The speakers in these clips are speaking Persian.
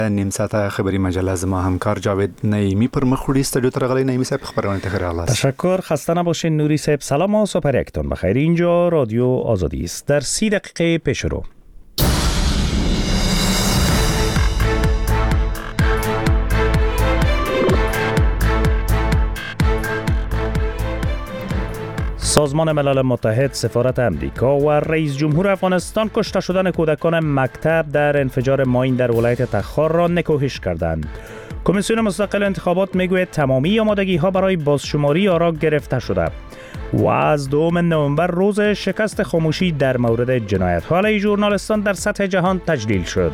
نیم ساعت خبری مجله از ما همکار جاوید نعیمی پر مخوری استودیو ترغلی نعیمی صاحب خبرونه تخیر الله. تشکر، خسته نباشین نوری صاحب. سلام و صبح یکتون بخیر. اینجا رادیو آزادی است. در 30 دقیقه پیش رو سازمان ملل متحد، سفارت امریکا و رئیس جمهور افغانستان کشته شدن کودکان مکتب در انفجار ماین در ولایت تخار را نکوهش کردند. کمیسیون مستقل انتخابات میگوید تمامی آمادگی ها برای بازشماری آرا گرفته شده و از 2 نوامبر روز شکست خاموشی در مورد جنایت ها علیه ژورنالیستان در سطح جهان تجلیل شد.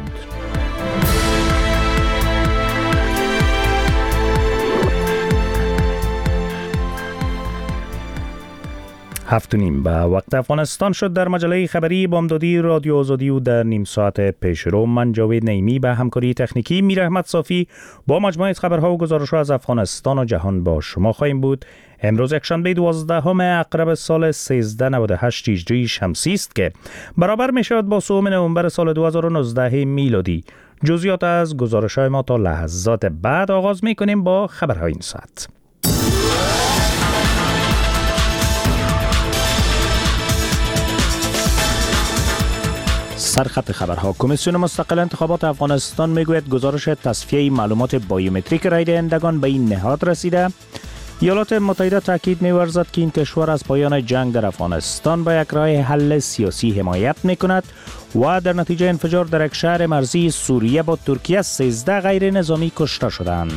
7:30 به وقت افغانستان شد. در مجله خبری بامدادی رادیو آزادی و در نیم ساعت پیشرو من جاوید نعیمی به همکاری تکنیکی میر احمد صافی با مجموعه خبرها و گزارش‌ها از افغانستان و جهان با شما خواهیم بود. امروز یکشنبه 12 اقرب سال 1398 هجری شمسی است که برابر می شود با 3 نوامبر سال 2019 میلادی. جزئیات از گزارش‌های ما تا لحظات بعد. آغاز می کنیم با خبرهای این ساعت. سرخط خبرها. کمیسیون مستقل انتخابات افغانستان میگوید گزارش تصفیه معلومات بایومتریک رای دهندگان به این نهاد رسیده. ایالات متحده تاکید می‌ورزد که این کشور از پایان جنگ در افغانستان با یک راه حل سیاسی حمایت می‌کند و در نتیجه انفجار در یک شهر مرزی سوریه با ترکیه 13 غیر نظامی کشته شدند.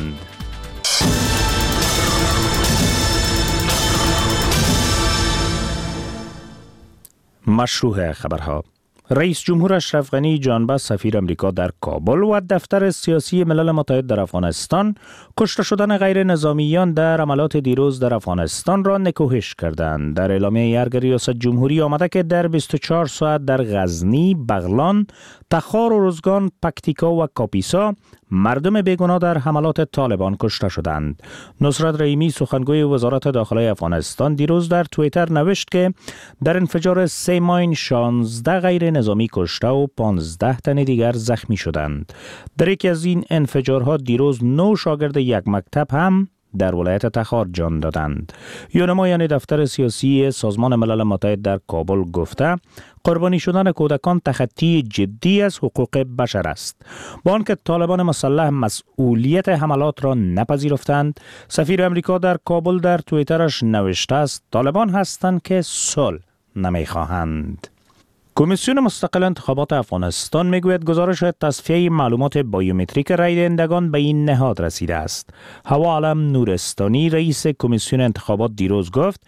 مشروع خبرها. رئیس جمهور اشرف غنی جانبه سفیر امریکا در کابل و دفتر سیاسی ملل متحد در افغانستان کشته شدن غیر نظامیان در حملات دیروز در افغانستان را نکوهش کردند. در اعلامیه ارگ ریاست جمهوری آمده که در 24 ساعت در غزنی، بغلان، تخار و روزگان، پکتیکا و کاپیسا مردم بیگناه در حملات طالبان کشته شدند. نصرت رحیمی سخنگوی وزارت داخلی افغانستان دیروز در توییتر نوشت که در انفجار 3 ماین 16 غیر نظامی کشته و 15 تن دیگر زخمی شدند. در یکی از این انفجارها دیروز 9 شاگرد یک مکتب هم در ولایت تخار جان دادند. یونمایان دفتر سیاسی سازمان ملل متحد در کابل گفته قربانی شدن کودکان تخطی جدی از حقوق بشر است. با آنکه طالبان مسلح مسئولیت حملات را نپذیرفتند، سفیر امریکا در کابل در توییترش نوشته است طالبان هستند که صلح نمیخواهند. کمیسیون مستقل انتخابات افغانستان میگوید گزارش تصفیه معلومات بایومتریک رای دهندگان به این نهاد رسیده است. هوا علم نورستانی رئیس کمیسیون انتخابات دیروز گفت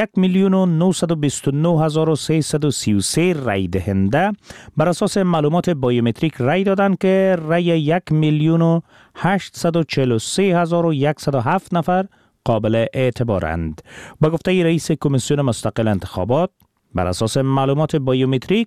1,929,333 رای دهنده بر اساس معلومات بایومتریک رای دادند که رای 1,843,107 نفر قابل اعتبارند. با گفته رئیس کمیسیون مستقل انتخابات بر اساس معلومات بایومتریک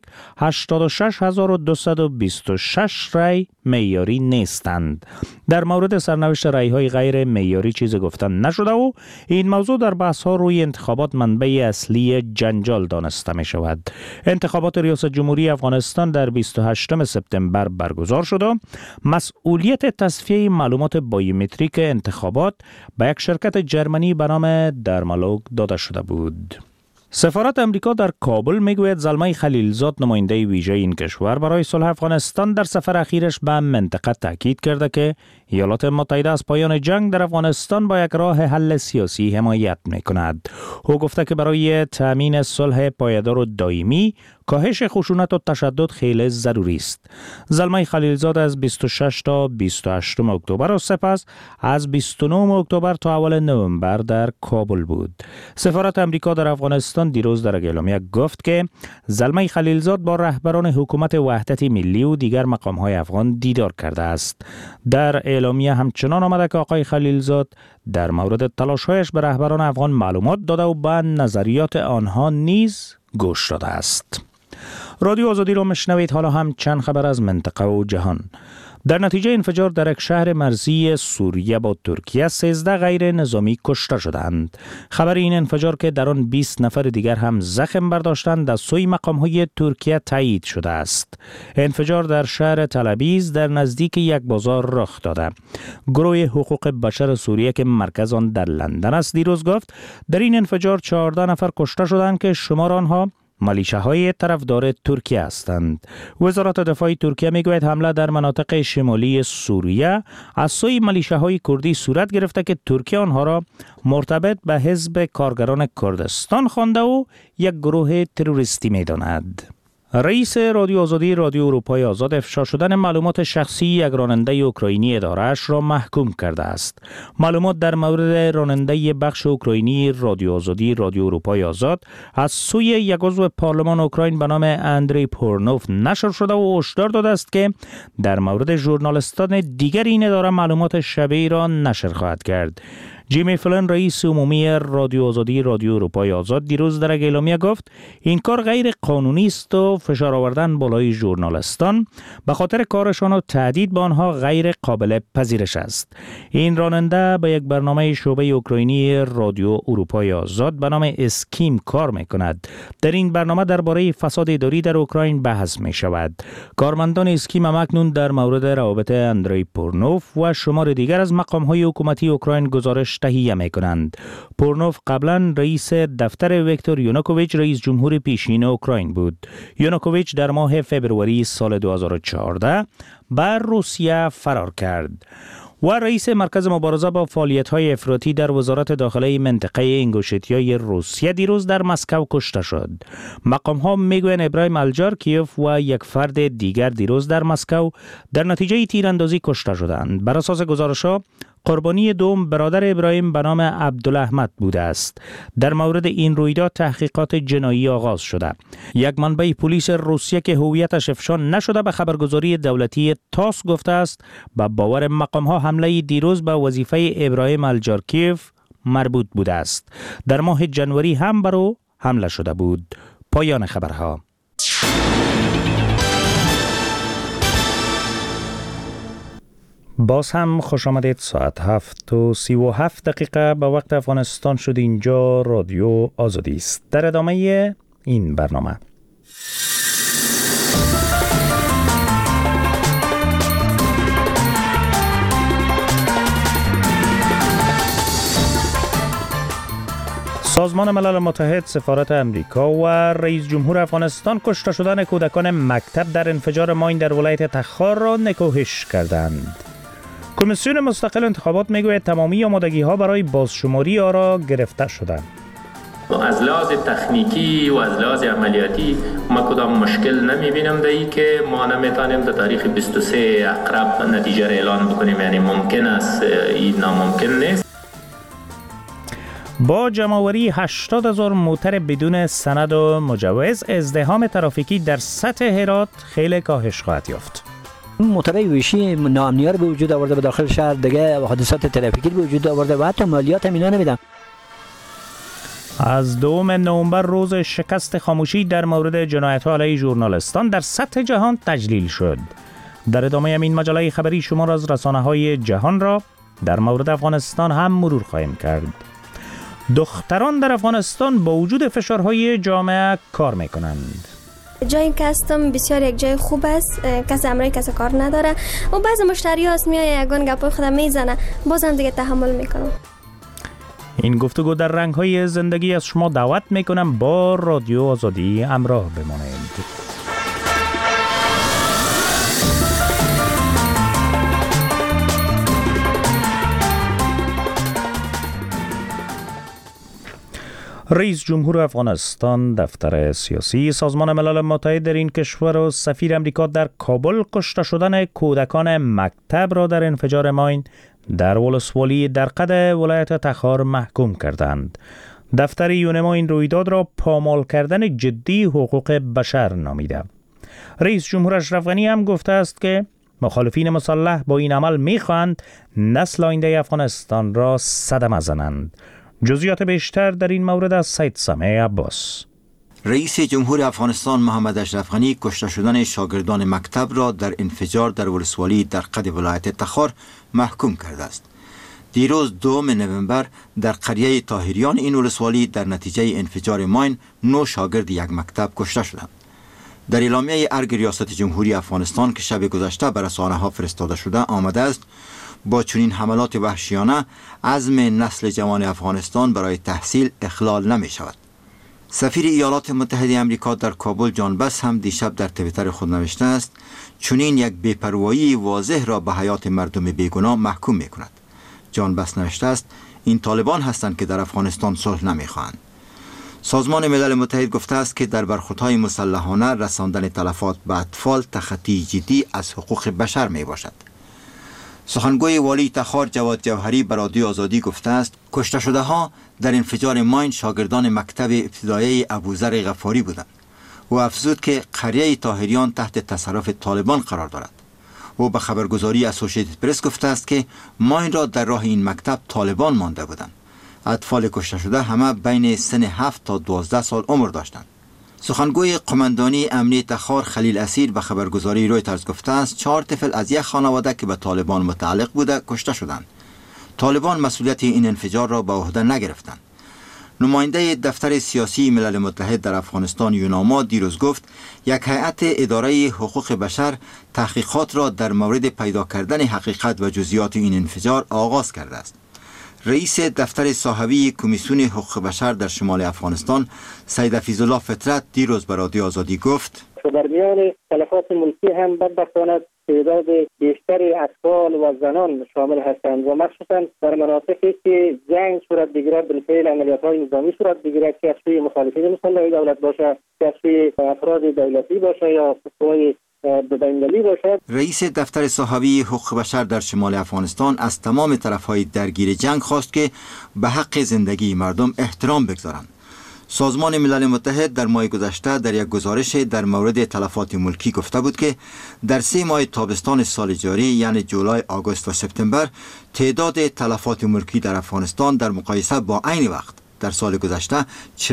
86,226 رای معیاری نیستند. در مورد سرنوشت رای‌های غیر معیاری چیزی گفتن نشده و این موضوع در بحث‌ها روی انتخابات منبع اصلی جنجال دانسته می شود. انتخابات ریاست جمهوری افغانستان در 28 سپتامبر برگزار شد و مسئولیت تصفیه معلومات بایومتریک انتخابات به یک شرکت جرمنی به نام درمالوگ داده شده بود. سفارت امریکا در کابل میگوید زلمه خلیلزاد نماینده ویژه این کشور برای صلح افغانستان در سفر اخیرش به منطقه تاکید کرده که ایالات متحده از پایان جنگ در افغانستان با یک راه حل سیاسی حمایت میکند. او گفته که برای تامین صلح پایدار و دائمی کاهش خشونت و تشدد خیلی ضروری است. زلمه خلیلزاد از 26 تا 28 اکتبر و سپس از 29 اکتبر تا اول نوامبر در کابل بود. سفارت امریکا در افغانستان دیروز در اعلامیه گفت که زلمه خلیلزاد با رهبران حکومت وحدت ملی و دیگر مقام‌های افغان دیدار کرده است. در اعلامیه همچنان آمده که آقای خلیلزاد در مورد تلاش‌هایش به رهبران افغان معلومات داده و به نظریات آنها نیز گوش داده است. رادیو آزادی رو مشنوید. حالا هم چند خبر از منطقه و جهان. در نتیجه انفجار در یک شهر مرزی سوریه با ترکیه 13 غیر نظامی کشته شدند. خبر این انفجار که در آن 20 نفر دیگر هم زخم برداشتند از سوی مقام‌های ترکیه تایید شده است. انفجار در شهر تل‌آویز در نزدیک یک بازار رخ داده. گروه حقوق بشر سوریه که مرکز آن در لندن است دیروز گفت در این انفجار 14 نفر کشته شدند که شمار آنها ملیشه‌های طرفدار ترکیه هستند. وزارت دفاع ترکیه میگوید حمله در مناطق شمالی سوریه از سوی ملیشه‌های کردی صورت گرفته که ترکیه آنها را مرتبط به حزب کارگران کردستان خوانده و یک گروه تروریستی می‌داند. رئیس رادیو آزادی رادیو اروپای آزاد افشا شدن معلومات شخصی یک راننده اوکراینی اداره‌اش را محکوم کرده است. معلومات در مورد راننده بخش اوکراینی رادیو آزادی رادیو اروپای آزاد از سوی یک عضو پارلمان اوکراین به نام اندری پورنوف نشر شده و هشدار داده است که در مورد ژورنالیستان دیگر این اداره معلومات شبیه را نشر خواهد کرد. جیمی فلن رئیس عمومی رادیو آزادی رادیو اروپای آزاد دیروز در اعلامیه گفت این کار غیر قانونی است و فشار آوردن بالای ژورنالیستان به خاطر کارشان و تهدید به آنها غیر قابل پذیرش است. این راننده به یک برنامه شعبه اوکراینی رادیو اروپای آزاد به نام اسکیم کار می‌کند. در این برنامه درباره فساد اداری در اوکراین بحث می‌شود. کارمندان اسکیم اکنون در مورد روابط اندری پورنوف و شمار دیگر از مقام‌های حکومتی اوکراین گزارش تهیه می‌کنند. پورنوف قبلا رئیس دفتر ویکتور یانوکوویچ رئیس جمهور پیشین اوکراین بود. یانوکوویچ در ماه فوریه سال 2014 بر روسیه فرار کرد و رئیس مرکز مبارزه با فعالیت‌های افراطی در وزارت داخلی منطقه انگوشتیای روسیه دیروز در مسکو کشته شد. مقام‌ها میگویند ابراهیم الجارکیف و یک فرد دیگر دیروز در مسکو در نتیجه تیراندازی کشته شدند. بر اساس گزارش‌ها قربانی دوم برادر ابراهیم به نام عبدالاحمد بوده است. در مورد این رویداد تحقیقات جنایی آغاز شده. یک منبع پلیس روسیه که هویتش افشا نشده به خبرگزاری دولتی تاس گفته است با باور مقام‌ها حمله دیروز به وظیفه ابراهیم الجارکیف مربوط بوده است. در ماه جنوری هم بر او حمله شده بود. پایان خبرها. باز هم خوش آمدید. ساعت 7:37 به وقت افغانستان شد. اینجا رادیو آزادی است. در ادامه این برنامه سازمان ملل متحد، سفارت امریکا و رئیس جمهور افغانستان کشته شدن کودکان مکتب در انفجار ماین در ولایت تخار را نکوهش کردند. کمیسیون مستقل انتخابات میگوید تمامی آمادگی‌ها برای بازشماری آرا گرفته شدند. از لحاظ تکنیکی و از لحاظ عملیاتی ما کدام مشکل نمی‌بینم در این که ما نمی‌توانیم در تاریخ 23 اقرب نتیجه را اعلان بکنیم. یعنی ممکن است، این ناممکن نیست. با جمع‌آوری 80,000 موتر بدون سند و مجوز، ازدحام ترافیکی در سطح هرات خیلی کاهش خواهد یافت. موترهای ویشی ناامنی به وجود آورده، به داخل شهر دیگه حادثات ترافیکی به وجود آورده و حتی مالیات هم اینا نمیدن. از 2 نوامبر روز شکست خاموشی در مورد جنایت‌ها علیه ژورنالیستان در سطح جهان تجلیل شد. در ادامه این مجله خبری شما را از رسانه‌های جهان را در مورد افغانستان هم مرور خواهیم کرد. دختران در افغانستان با وجود فشارهای جامعه کار میکنند. جایی که هستم بسیار یک جای خوب است، کسی امرای کسی کار نداره و بعضی مشتری هست میای یگان گپای خودم میزنه، بازم دیگه تحمل میکنم. این گفتگو در رنگ‌های زندگی از شما دعوت میکنم با رادیو آزادی همراه بمانید. رئیس جمهور افغانستان، دفتر سیاسی سازمان ملل متحد در این کشور و سفیر امریکا در کابل کشته شدن کودکان مکتب را در انفجار ماین در ولسوالی درقد ولایت تخار محکوم کردند. دفتر یونما این رویداد را پامال کردن جدی حقوق بشر نامیده. رئیس جمهور اشرف غنی هم گفته است که مخالفین مسلح با این عمل می‌خواهند نسل آینده افغانستان را صدمه زنند. جزئیات بیشتر در این مورد از سید سامع عباس. رئیس جمهور افغانستان محمد اشرف غنی کشته شدن شاگردان مکتب را در انفجار در ولسوالی در قد ولایت تخار محکوم کرده است. دیروز 2 نوامبر در قریه طاهریان این ولسوالی در نتیجه انفجار ماین 9 شاگرد یک مکتب کشته شدند. در اعلامیه ارگ ریاست جمهوری افغانستان که شب گذشته بر رسانه‌ها فرستاده شده آمده است با چنین حملات وحشیانه عزم نسل جوان افغانستان برای تحصیل اخلال نمی شود. سفیر ایالات متحده آمریکا در کابل جان بس هم دیشب در توییتر خود نوشته است چنین یک بی‌پروایی واضح را به حیات مردم بیگناه محکوم می کند. جان بس نوشته است این طالبان هستند که در افغانستان صلح نمی‌خواهند. سازمان ملل متحد گفته است که در برخوردهای مسلحانه رساندن تلفات به اطفال تخطی جدی از حقوق بشر می باشد. سخنگوی والی تخار جواد جوهری به رادیو آزادی گفته است کشته شده ها در انفجار ماین شاگردان مکتب ابتدایی ابوذر غفاری بودند. او افزود که قریه طاهریان تحت تصرف طالبان قرار دارد. او به خبرگزاری اسوسییتد پرس گفته است که ماین را در راه این مکتب طالبان مانده بودند. اطفال کشته شده همه بین سن 7 تا 12 سال عمر داشتند. سخنگوی قماندانی امنیه تخار خلیل اسیر به خبرگزاری رویترز گفته است 4 طفل از یک خانواده که به طالبان متعلق بوده کشته شدند. طالبان مسئولیت این انفجار را به عهده نگرفتند. نماینده دفتر سیاسی ملل متحد در افغانستان یوناما دیروز گفت یک هیئت اداره حقوق بشر تحقیقات را در مورد پیدا کردن حقیقت و جزئیات این انفجار آغاز کرده است. رئیس دفتر صاحبی کمیسیون حقوق بشر در شمال افغانستان سید حفیظالله فطرت دیروز به رادیو آزادی گفت در میان تلفات ملکی هم بدبختانه تعداد بیشتری اطفال و زنان شامل هستند و مخصوصا در مناطقی که جنگ صورت بگیرد بالفعل عملیات‌های نظامی صورت بگیرد که از سوی مخالفین مسلح دولت باشه که از سوی افراد دولتی باشه یا قوای بین‌المللی باشد. رئیس دفتر صاحبی حقوق بشر در شمال افغانستان از تمام طرف‌های درگیر جنگ خواست که به حق زندگی مردم احترام بگذارند. سازمان ملل متحد در ماه گذشته در یک گزارش در مورد تلفات ملکی گفته بود که در 3 ماه تابستان سال جاری یعنی جولای، آگوست و سپتامبر تعداد تلفات ملکی در افغانستان در مقایسه با عین وقت در سال گذشته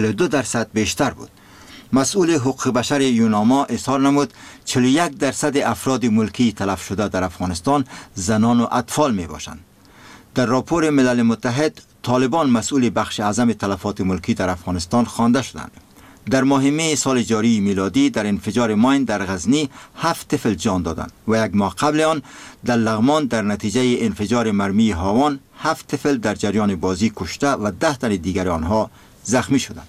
42% بیشتر بود. مسئول حقوق بشر یوناما اظهار نمود 41% افراد ملکی تلف شده در افغانستان زنان و اطفال می باشند. در راپور ملل متحد طالبان مسئول بخش اعظم تلفات ملکی در افغانستان خوانده شدند. در ماه می سال جاری میلادی در انفجار ماین در غزنی 7 طفل جان دادند و 1 ماه قبل آن در لغمان در نتیجه انفجار مرمی هاوان 7 طفل در جریان بازی کشته و 10 تن دیگر آنها زخمی شدند.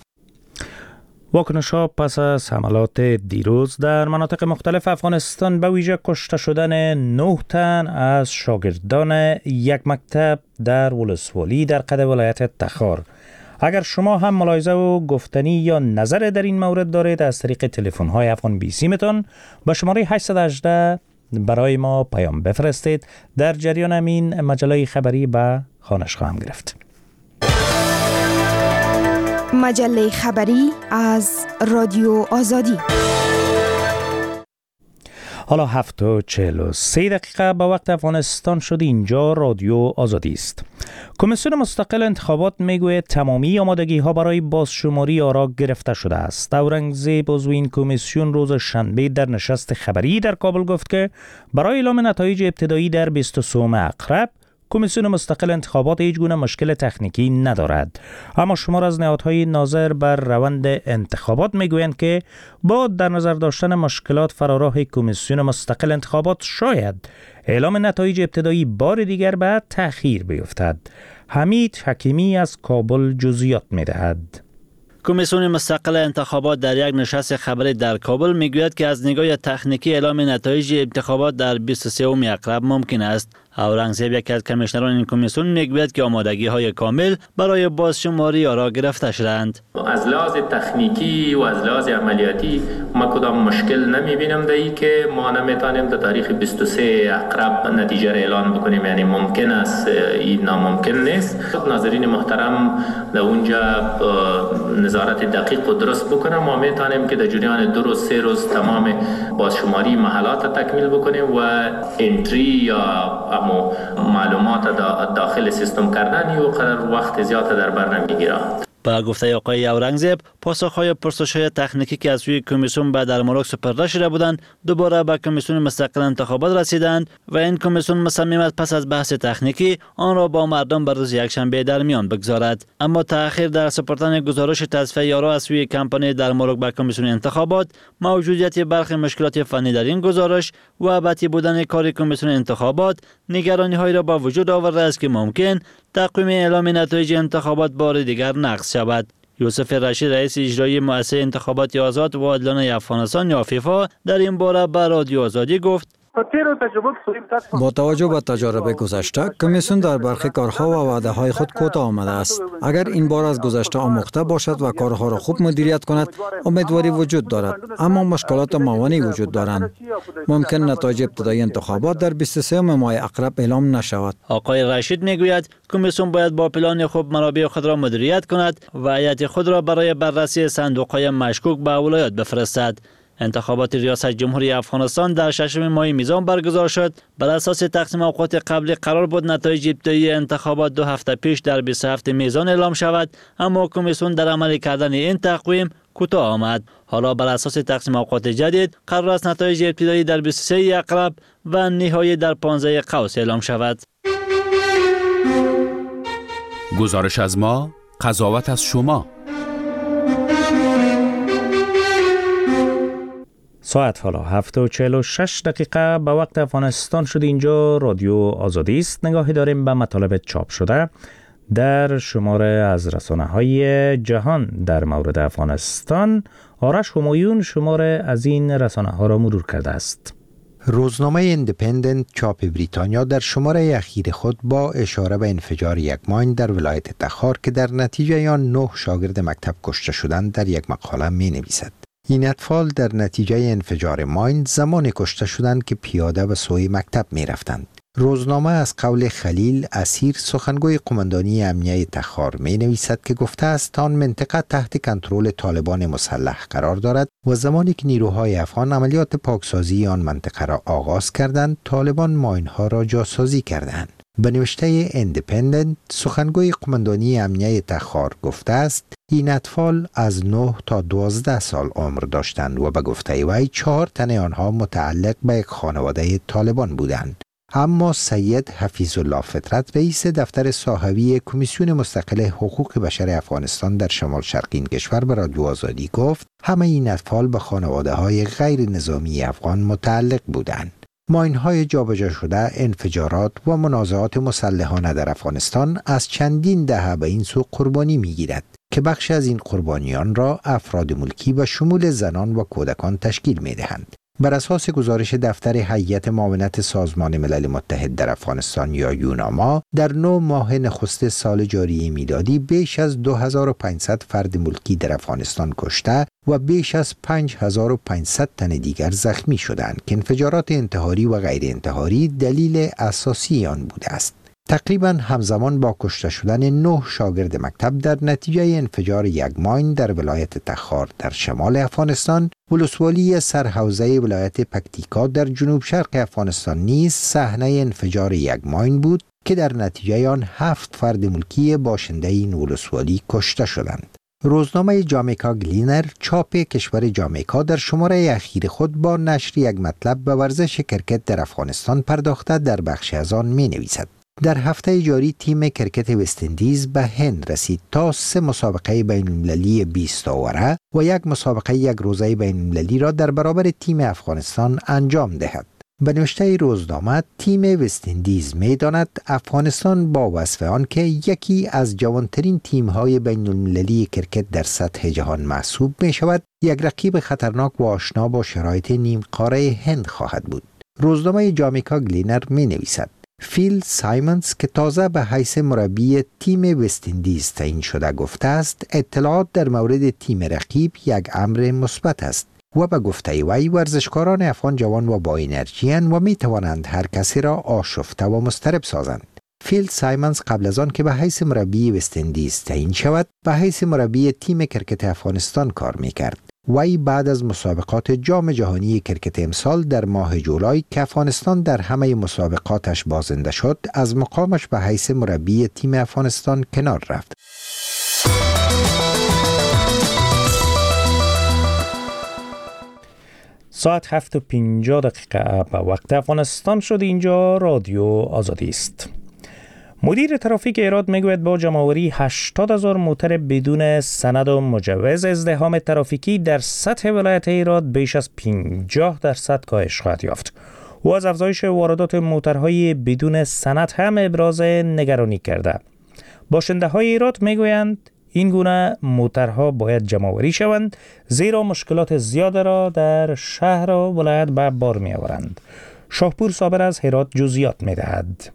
واکنش‌ها پس از حملات دیروز در مناطق مختلف افغانستان به ویژه کشته شدن 9 تن از شاگردان یک مکتب در ولسوالی در قد ولایت تخار. اگر شما هم ملاحظه و گفتنی یا نظر در این مورد دارید از طریق تلفن‌های افغان بیسی میتون با شماره 818 برای ما پیام بفرستید. در جریان همین مجله خبری به خوانش خواهم گرفت. مجله خبری از رادیو آزادی. حالا 7:43 به وقت افغانستان شد. اینجا رادیو آزادی است. کمیسیون مستقل انتخابات میگوید تمامی آمادگی ها برای بازشماری آرا گرفته شده است. اورنگزیب عضو این کمیسیون روز شنبه در نشست خبری در کابل گفت که برای اعلام نتایج ابتدایی در 23 اکرب کمیسیون مستقل انتخابات هیچ گونه مشکل تکنیکی ندارد. اما شمار از نهادهای ناظر بر روند انتخابات میگویند که با در نظر داشتن مشکلات فراراه کمیسیون مستقل انتخابات شاید اعلام نتایج ابتدایی بار دیگر به تأخیر بیفتد. حمید حکیمی از کابل جزئیات میدهد. کمیسیون مستقل انتخابات در یک نشست خبری در کابل میگوید که از نگاه تکنیکی اعلام نتایج انتخابات در 23 اکرب ممکن است. اورنگزیب یکی از کمیشنران این کمیسیون میگوید که آمادگی های کامل برای بازشماری آرا گرفته شدند. از لحاظ تکنیکی و از لحاظ عملیاتی ما کدام مشکل نمیبینم در این که ما نمیتونیم در تاریخ 23 اکرب نتیجه را اعلان بکنیم. یعنی ممکن است، این ناممکن نیست. ناظرین محترم در اونجا نظارت دقیق و درست بکنم. ما میتونیم که در جریان 2 روز 3 روز تمام بازشماری محلات تکمیل بکنیم و انتری یا معلومات داخل سیستم کردن و قدر وقت زیاد در بر نمیگیره. با گفته آقای اورنگزیب، پاسخهای پرسش‌های تکنیکی که از سوی کمیسیون به درمورد سپرده شده بودند دوباره به کمیسیون مستقل انتخابات رسیدند و این کمیسیون مصمم است پس از بحث تکنیکی آن را با مردم بر روز یکشنبه در میان بگذارد. اما تأخیر در سپردن گزارش تصفیه یارا از سوی کمپانی درمورد به کمیسیون انتخابات، موجودیت برخی مشکلات فنی در این گزارش و ابدی بودن کار کمیسیون انتخابات نگرانی‌هایی را با وجود آورده است که ممکن تقویم اعلام نتایج انتخابات بار دیگر نقض شود. یوسف رشید رئیس اجرایی مؤسسه انتخابات آزاد و عادلانه افغانستان یا فیفا در این باره به رادیو آزادی گفت: با توجه به تجارب گذشته، کمیسیون در برخی کارها و وعده‌های خود کوتاه آمده است. اگر این بار از گذشته آموخته باشد و کارها را خوب مدیریت کند، امیدواری وجود دارد، اما مشکلات موانعی وجود دارند. ممکن نتایج ابتدایی انتخابات در 23 ماه عقرب اعلام نشود. آقای رشید میگوید کمیسیون باید با پلان خوب منابع خود را مدیریت کند و هیئت خود را برای بررسی صندوق‌های مشکوک به ولایات بفرستد. انتخابات ریاست جمهوری افغانستان در 6 ماه میزان برگزار شد. بر اساس تقسیم اوقات قبلی قرار بود نتایج ابتدایی انتخابات 2 هفته پیش در 27 میزان اعلام شود، اما کمیسیون در عملی کردن این تقویم کوتاه آمد. حالا بر اساس تقسیم اوقات جدید قرار است نتایج ابتدایی در 23 عقرب و نهایی در 15 قوس اعلام شود. گزارش از ما، قضاوت از شما. ساعت حالا 7:46 دقیقه به وقت افغانستان شد. اینجا رادیو آزادی است. نگاهی داریم به مطالب چاپ شده در شماره از رسانه‌های جهان در مورد افغانستان. آرش همایون شماره از این رسانه‌ها را مرور کرده است. روزنامه ایندیپندنت چاپ بریتانیا در شماره اخیر خود با اشاره به انفجار یک ماین در ولایت تخار که در نتیجه آن 9 شاگرد مکتب کشته شدند در یک مقاله می نویسد: این اطفال در نتیجه انفجار ماین زمان کشته شدند که پیاده به سوی مکتب می رفتند. روزنامه از قول خلیل اسیر سخنگوی قماندانی امنیه تخار می نویسد که گفته است آن منطقه تحت کنترل طالبان مسلح قرار دارد و زمانی که نیروهای افغان عملیات پاکسازی آن منطقه را آغاز کردند، طالبان ماینها را جاسازی کردند. به نوشته ایندیپندنت سخنگوی قماندانی امنیه تخار گفته است این اطفال از 9 تا 12 سال عمر داشتند و به گفته وی 4 تن آنها متعلق به یک خانواده طالبان بودند. اما سید حفیظ الله فطرت رئیس دفتر صاحبی کمیسیون مستقل حقوق بشر افغانستان در شمال شرقی این کشور به رادیو آزادی گفت همه این اطفال به خانواده های غیر نظامی افغان متعلق بودند. ماین‌های جابجا شده، انفجارات و منازعات مسلحانه در افغانستان از چندین دهه به این سو قربانی می‌گیرد که بخش از این قربانیان را افراد ملکی به شمول زنان و کودکان تشکیل می‌دهند. بر اساس گزارش دفتر هیئت معاونت سازمان ملل متحد در افغانستان یا یوناما، در 9 ماه نخست سال جاری میلادی بیش از 2500 فرد ملکی در افغانستان کشته و بیش از 5500 تن دیگر زخمی شدند که انفجارات انتحاری و غیر انتحاری دلیل اساسی آن بوده است. تقریباً همزمان با کشته شدن 9 شاگرد مکتب در نتیجه انفجار یک ماین در ولایت تخار در شمال افغانستان، ولسوالی سرحوزه ولایت پکتیکا در جنوب شرق افغانستان نیز صحنه انفجار یک ماین بود که در نتیجه آن 7 فرد ملکی باشنده این ولسوالی کشته شدند. روزنامه جامیکا گلینر چاپ کشور جامیکا در شماره اخیر خود با نشر یک مطلب به ورزش کرکت در افغانستان پرداخته در بخش از آن می نویسد: در هفته جاری تیم کرکت وست اندیز به هند رسید تا 3 مسابقه بین المللی 20 اوره و یک مسابقه یک روزه بین المللی را در برابر تیم افغانستان انجام دهد. به نوشته روزنامه تیم وست اندیز می داند افغانستان با وصف آن که یکی از جوانترین تیم‌های بین المللی کرکت در سطح جهان محسوب می شود، یک رقیب خطرناک و آشنا با شرایط نیم قاره هند خواهد بود. روزنامه جامیکا گلینر می نویسد: فیل سایمنز که تازه به حیث مربی تیم وست اندیز تعیین شده گفته است اطلاعات در مورد تیم رقیب یک امر مثبت است و به گفته وی ورزشکاران افغان جوان و با انرژی اند و می توانند هر کسی را آشفته و مضطرب سازند. فیل سایمنز قبل از آن که به حیث مربی وست اندیز تعیین شود به حیث مربی تیم کرکت افغانستان کار می کرد. وی بعد از مسابقات جام جهانی کرکت امسال در ماه جولای که افغانستان در همه مسابقاتش بازنده شد از مقامش به حیث مربی تیم افغانستان کنار رفت. ساعت 7:50 به وقت افغانستان شد. اینجا رادیو آزادی است. مدیر ترافیک هرات میگوید با جمع‌آوری 80,000 موتر بدون سند و مجوز ازدحام ترافیکی در سطح ولایت هرات بیش از 50% کاهش خواهد یافت. او از افزایش واردات موترهای بدون سند هم ابراز نگرانی کرده. باشنده‌های هرات میگویند این گونه موترها باید جمع‌آوری شوند زیرا مشکلات زیاد را در شهر و ولایت به بار می‌آورند. شاهپور صابر از هرات جزئیات می‌دهد.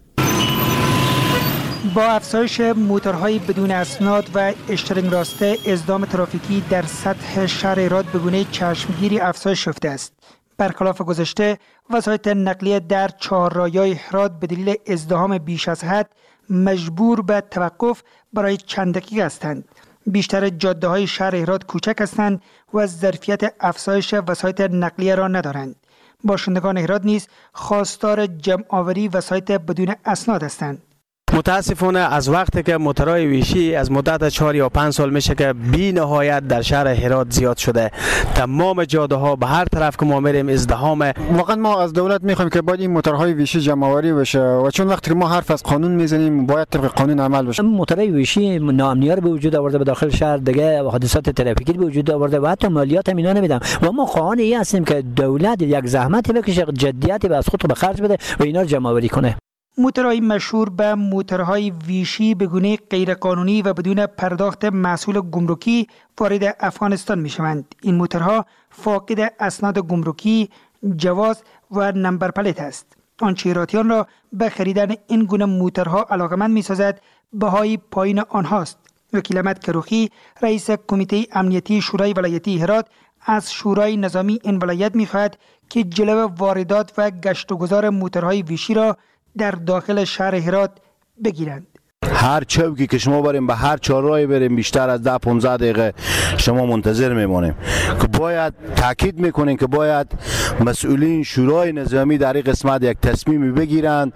با افزایش موتورهای بدون اسناد و اشترینگ راسته ازدحام ترافیکی در سطح شهر هرات به گونه چشمگیری افزایش یافته است. برخلاف گذشته وسایط نقلیه در چهارراهی‌های هرات به دلیل ازدحام بیش از حد مجبور به توقف برای چند دقیقه هستند. بیشتر جاده‌های شهر هرات کوچک هستند و ظرفیت افزایش وسایط نقلیه را ندارند. باشندگان هرات نیز خواستار جمع‌آوری وسایط بدون اسناد هستند. متاسفانه از وقتی که موترهای ویشی از مدت 4 یا 5 سال میشه که بی نهایت در شهر هرات زیاد شده. تمام جاده ها به هر طرف که ما میریم ازدحام. واقعا ما از دولت میخوایم که باید این موترهای ویشی جمع‌آوری بشه و چون وقتی که ما حرف از قانون میزنیم باید طبق قانون عمل بشه. موترهای ویشی ناامنیت به وجود آورده، به داخل شهر دیگه حادثات ترافیکی به وجود آورده و حتی مالیات هم اینا نمیدن و ما خواهان این هستیم که دولت یک زحمتی بکشه، جدیتی به از خود به خرج بده و اینا رو جمع‌آوری کنه. موترهای مشهور به موترهای ویشی به گونه غیرقانونی و بدون پرداخت محصول گمرکی وارد افغانستان می شوند. این موترها فاقد اسناد گمرکی، جواز و نمبر پلیت است. آنچه هراتیان را به خریدن این گونه موترها علاقمند می سازد بهای پایین آنهاست. وکیل احمد کروخی رئیس کمیته امنیتی شورای ولایتی هرات از شورای نظامی این ولایت می خواهد که جلو واردات و گشت و گذار موترهای ویشی را در داخل شهر هرات بگیرند. هر چوکی که شما بریم به هر چهارراهی بریم بیشتر از 10-15 دقیقه شما منتظر میمونیم که باید تاکید میکنیم که باید مسئولین شورای نظامی در این قسمت یک تصمیمی بگیرند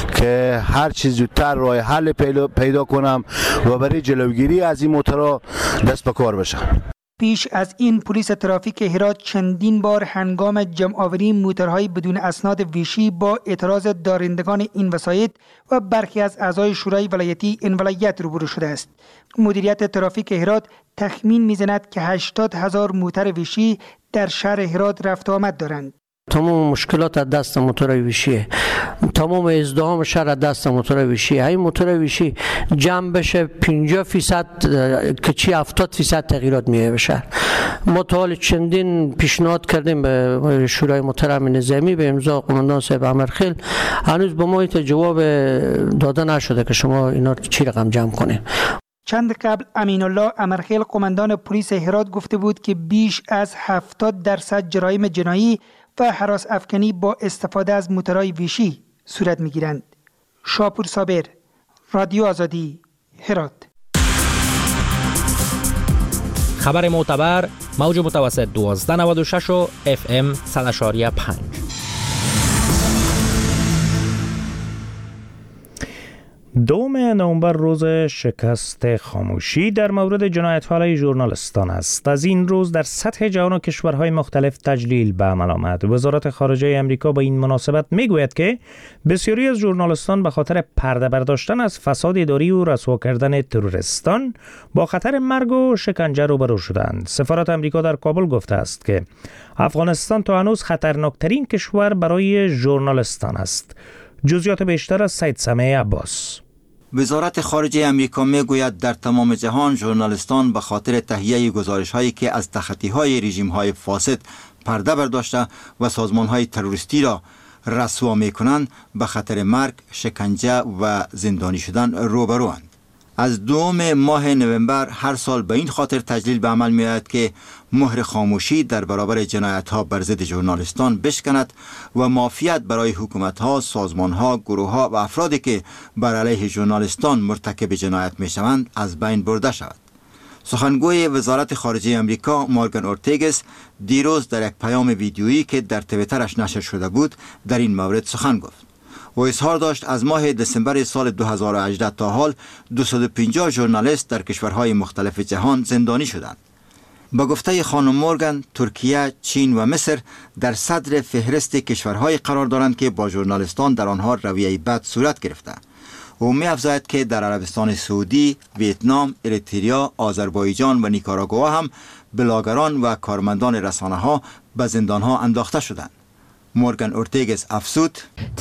که هر چیز زودتر راه حل پیدا کنم و برای جلوگیری از این موترها دست به کار بشن. پیش از این پلیس ترافیک هرات چندین بار هنگام جمع‌آوری موترهای بدون اسناد ویشی با اعتراض دارندگان این وسایط و برخی از اعضای شورای ولایتی این ولایت روبرو شده است. مدیریت ترافیک هرات تخمین می‌زند که 80,000 موتر ویشی در شهر هرات رفت و آمد دارند. تمام مشکلات از دست موتور ویشیه، تمام ازدحام شهر از دست موتور ویشیه. این موتور ویشی جمع بشه 50% که چی 70% تغییرات میه بشه. ما تا حال چندین پیشنهاد کردیم به شورای محترم نظامی به امضا قماندان صاحب امرخیل، هنوز به ما جواب داده نشده که شما اینا چی رقم جمع کنیم. چند قبل امین الله امرخیل قماندان پلیس هرات گفته بود که بیش از 70% جرایم جنایی و هراس افکنی با استفاده از موترهای ویشی صورت میگیرند. شاپور صابر، رادیو آزادی، هرات. خبر معتبر، موج متوسط 1296 و FM 100.5. دوم نوامبر روز شکست خاموشی در مورد جنایت‌ها علیه ژورنالیستان است. از این روز در سطح جهان و کشورهای مختلف تجلیل به عمل آمد. وزارت خارجه آمریکا با این مناسبت میگوید که بسیاری از ژورنالیستان به خاطر پرده برداشتن از فساد اداری و رسوا کردن تروریستان با خطر مرگ و شکنجه روبرو شدند. سفارت آمریکا در کابل گفته است که افغانستان تا هنوز خطرناکترین کشور برای ژورنالیستان است. جزئیات بیشتر از سید سمیع عباس. وزارت خارجه امریکا میگوید در تمام جهان ژورنالیستان به خاطر تهیه گزارش‌هایی که از تخطی‌های رژیم‌های فاسد پرده برداشته و سازمان‌های تروریستی را رسوا می‌کنند به خطر مرگ، شکنجه و زندانی شدن روبروند. از دوم ماه نوامبر هر سال به این خاطر تجلیل به عمل می‌آید که مهر خاموشی در برابر جنایت‌ها بر ضد ژورنالیستان بشکند و معافیت برای حکومت‌ها، سازمان‌ها، گروه‌ها و افرادی که بر علیه ژورنالیستان مرتکب جنایت می‌شوند از بین برده شود. سخنگوی وزارت خارجه آمریکا مورگان اورتیگس دیروز در یک پیام ویدیویی که در توییترش نشر شده بود در این مورد سخن گفت. و اظهار داشت از ماه دسامبر سال 2018 تا حال 250 ژورنالیست در کشورهای مختلف جهان زندانی شدند. با گفته خانم مورگان، ترکیه، چین و مصر در صدر فهرست کشورهای قرار دارند که با ژورنالیستان در آنها رویه بد صورت گرفته. او می افزاید که در عربستان سعودی، ویتنام، اریتریا، آذربایجان و نیکاراگوآ هم بلاگران و کارمندان رسانه ها به زندان ها انداخته شدند. مورگان اورتیگز افزود: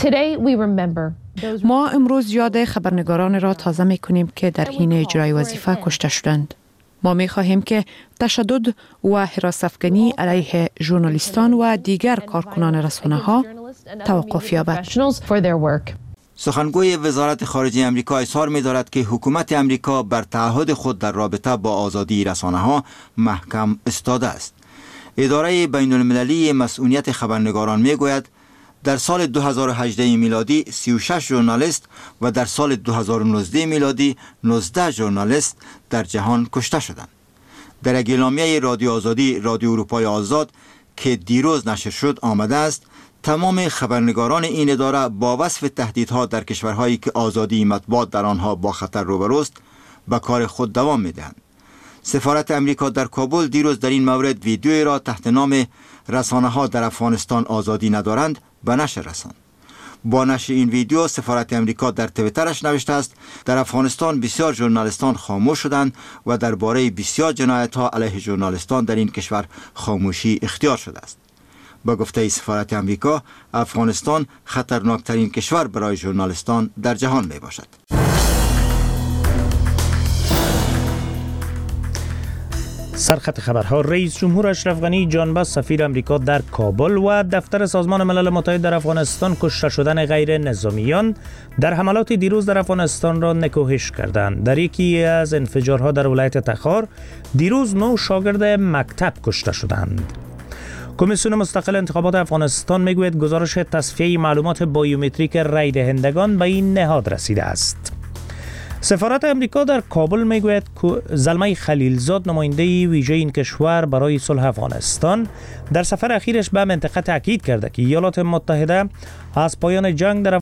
ما امروز یاد خبرنگاران را تازه می کنیم که در حین اجرای وظیفه کشته شدند. ما می خواهیم که تشدد و حراس افکنی علیه ژورنالیستان و دیگر کارکنان رسانه ها توقف یابد. سخنگوی وزارت خارجه امریکا اظهار می دارد که حکومت امریکا بر تعهد خود در رابطه با آزادی رسانه ها محکم ایستاده است. اداره بین المللی مسئولیت خبرنگاران می گوید در سال 2018 میلادی 36 ژورنالیست و در سال 2019 میلادی 19 ژورنالیست در جهان کشته شدند. در یک اعلامیه رادیو آزادی، رادیو اروپای آزاد که دیروز نشر شد آمده است تمام خبرنگاران این اداره با وصف تهدیدها در کشورهایی که آزادی مطبوعات در آنها با خطر روبروست به کار خود دوام می‌دهند. سفارت امریکا در کابل دیروز در این مورد ویدیویی را تحت نام رسانه‌ها در افغانستان آزادی ندارند به نشر رساند. با نشر این ویدیو سفارت امریکا در توییترش نوشته است در افغانستان بسیار ژورنالیستان خاموش شدند و درباره بسیار جنایت‌ها علیه ژورنالیستان در این کشور خاموشی اختیار شده است. با گفته سفارت امریکا، افغانستان خطرناکترین کشور برای ژورنالیستان در جهان می باشد. سرخط خبرها: رئیس جمهور اشرف غنی جانباز سفیر امریکا در کابل و دفتر سازمان ملل متحد در افغانستان کشته شدن غیر نظامیان در حملات دیروز در افغانستان را نکوهش کردند. در یکی از انفجارها در ولایت تخار دیروز 9 شاگرد مکتب کشته شدند. کمیسیون مستقل انتخابات افغانستان میگوید گزارش تصفیه معلومات بایومتریک رای دهندگان به این نهاد رسیده است. سفارت امریکا در کابل میگوید که زلمه خلیلزاد نماینده ویژه این کشور برای صلح افغانستان در سفر اخیرش به منطقه تاکید کرده که ایالات متحده از پایان جنگ در